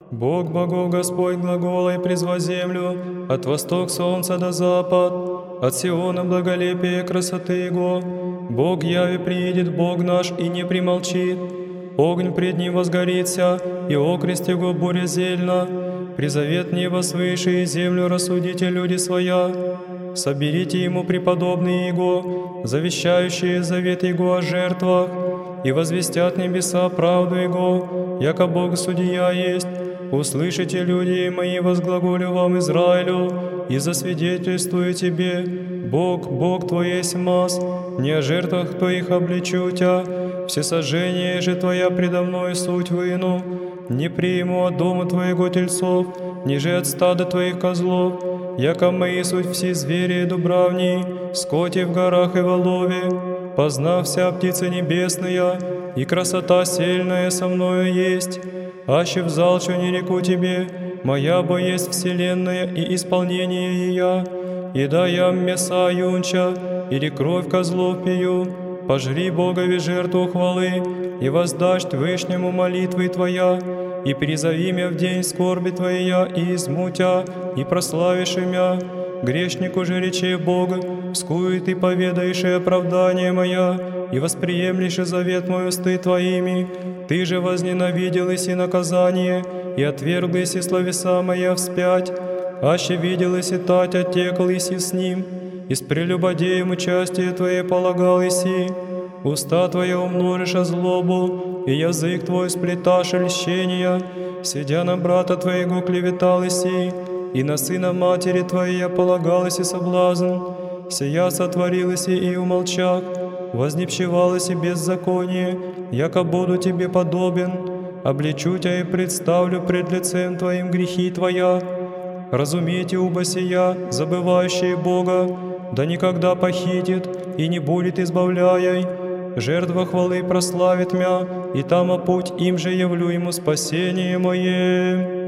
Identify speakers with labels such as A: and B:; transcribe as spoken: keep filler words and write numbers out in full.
A: Бог богов Господь глаголай призва землю, от восток солнца до запад, от Сиона благолепия красоты Его. Бог яви приидет, Бог наш, и не примолчит. Огонь пред Ним возгорится, и окрест Его буря зельна. Призовет небо свыше, и землю рассудите люди своя. Соберите Ему преподобные Его, завещающие завет Его о жертвах, и возвестят небеса правду Его, яко Бог судья есть. Услышите, люди мои, возглаголю вам Израилю, и засвидетельствую тебе, Бог, Бог твой есть мас, не о жертвах твоих обличу тя, всесожжение же твоя предо мной суть выну, не приму от дома твоего тельцов, ниже от стада твоих козлов, яко мои суть все звери дубравни, скоти в горах и волове, познав вся птица небесная, и красота сильная со мною есть. Аще взалчу не реку тебе, моя бо есть вселенная и исполнение ее, и да я мяса юнча, или кровь козлов пью, пожри Богови жертву хвалы, и воздашь Вышнему молитвы твоя, и призови мя в день скорби твоя, и измутя, и прославишь имя. Грешнику же рече Бога, вскует и поведаешь и оправдание моя, и восприемлешь и завет мой усты твоими. Ты же возненавидел и наказание, и отверглась и словеса моя вспять. Аще виделась и тать отекал иси с ним, и с прелюбодеем участие твое полагал иси. Уста твоя умножишь о злобу, и язык твой сплеташь льщения, сидя на брата твоего клеветал иси, и на сына матери твоей полагалось и соблазн. Сия сотворилась и умолчах, вознепщевалось и беззаконие, яко буду тебе подобен, обличу тебя и представлю пред лицем твоим грехи твоя. Разумейте уба сия, забывающие Бога, да никогда похитит и не будет избавляй. Жертва хвалы прославит мя, и там о путь им же явлю ему спасение мое.